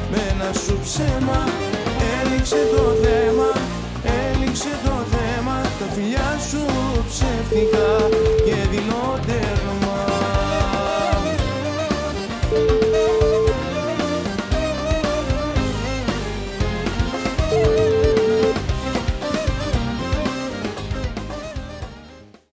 με ένα σου ψέμα. Έληξε το θέμα, έληξε το θέμα. Τα φιλιά σου ψεύτικα.